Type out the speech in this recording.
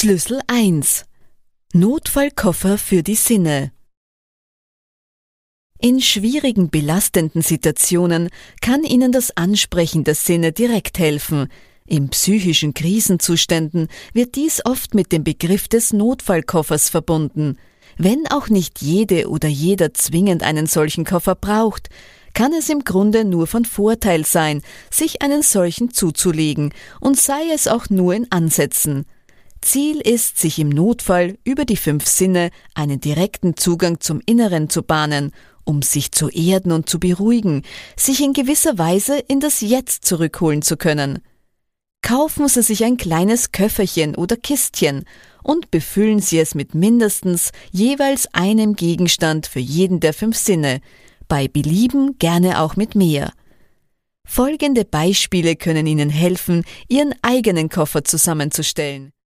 Schlüssel 1: Notfallkoffer für die Sinne. In schwierigen, belastenden Situationen kann Ihnen das Ansprechen der Sinne direkt helfen. In psychischen Krisenzuständen wird dies oft mit dem Begriff des Notfallkoffers verbunden. Wenn auch nicht jede oder jeder zwingend einen solchen Koffer braucht, kann es im Grunde nur von Vorteil sein, sich einen solchen zuzulegen, und sei es auch nur in Ansätzen. Ziel ist, sich im Notfall über die 5 Sinne einen direkten Zugang zum Inneren zu bahnen, um sich zu erden und zu beruhigen, sich in gewisser Weise in das Jetzt zurückholen zu können. Kaufen Sie sich ein kleines Köfferchen oder Kistchen und befüllen Sie es mit mindestens jeweils einem Gegenstand für jeden der 5 Sinne, bei Belieben gerne auch mit mehr. Folgende Beispiele können Ihnen helfen, Ihren eigenen Koffer zusammenzustellen.